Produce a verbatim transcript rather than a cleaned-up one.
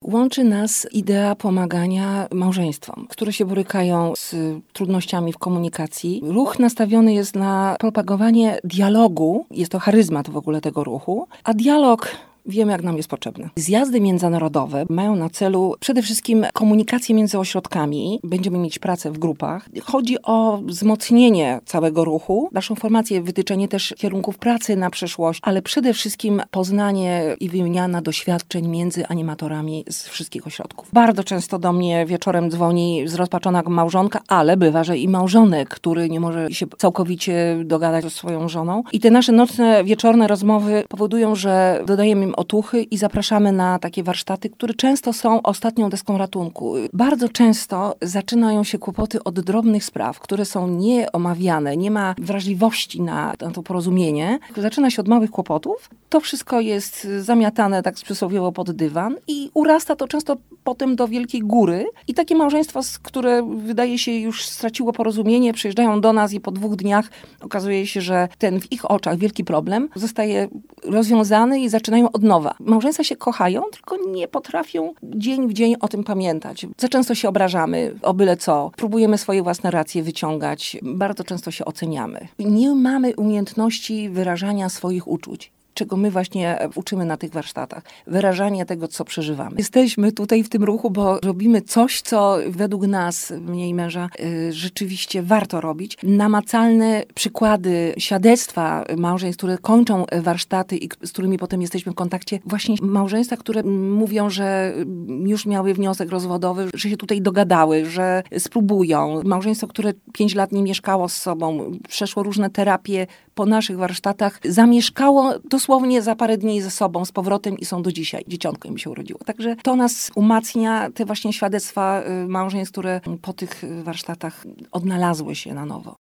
Łączy nas idea pomagania małżeństwom, które się borykają z trudnościami w komunikacji. Ruch nastawiony jest na propagowanie dialogu, jest to charyzmat w ogóle tego ruchu, a dialog wiemy, jak nam jest potrzebny. Zjazdy międzynarodowe mają na celu przede wszystkim komunikację między ośrodkami. Będziemy mieć pracę w grupach. Chodzi o wzmocnienie całego ruchu, naszą formację, wytyczenie też kierunków pracy na przyszłość, ale przede wszystkim poznanie i wymiana doświadczeń między animatorami z wszystkich ośrodków. Bardzo często do mnie wieczorem dzwoni zrozpaczona małżonka, ale bywa, że i małżonek, który nie może się całkowicie dogadać ze swoją żoną. I te nasze nocne, wieczorne rozmowy powodują, że dodajemy im otuchy i zapraszamy na takie warsztaty, które często są ostatnią deską ratunku. Bardzo często zaczynają się kłopoty od drobnych spraw, które są nieomawiane, nie ma wrażliwości na, na to porozumienie. Zaczyna się od małych kłopotów. To wszystko jest zamiatane tak przysłowiowo pod dywan i urasta to często potem do wielkiej góry. I takie małżeństwa, które wydaje się już straciło porozumienie, przyjeżdżają do nas i po dwóch dniach okazuje się, że ten w ich oczach wielki problem zostaje rozwiązany i zaczynają od nowa. Małżeństwa się kochają, tylko nie potrafią dzień w dzień o tym pamiętać. Za często się obrażamy o byle co. Próbujemy swoje własne racje wyciągać. Bardzo często się oceniamy. Nie mamy umiejętności wyrażania swoich uczuć, czego my właśnie uczymy na tych warsztatach. Wyrażanie tego, co przeżywamy. Jesteśmy tutaj w tym ruchu, bo robimy coś, co według nas, mnie i męża, yy, rzeczywiście warto robić. Namacalne przykłady, świadectwa małżeństw, które kończą warsztaty i z którymi potem jesteśmy w kontakcie. Właśnie małżeństwa, które mówią, że już miały wniosek rozwodowy, że się tutaj dogadały, że spróbują. Małżeństwo, które pięć lat nie mieszkało z sobą, przeszło różne terapie po naszych warsztatach, zamieszkało dosłownie za parę dni ze sobą, z powrotem i są do dzisiaj. Dzieciątko im się urodziło. Także to nas umacnia, te właśnie świadectwa małżeństw, które po tych warsztatach odnalazły się na nowo.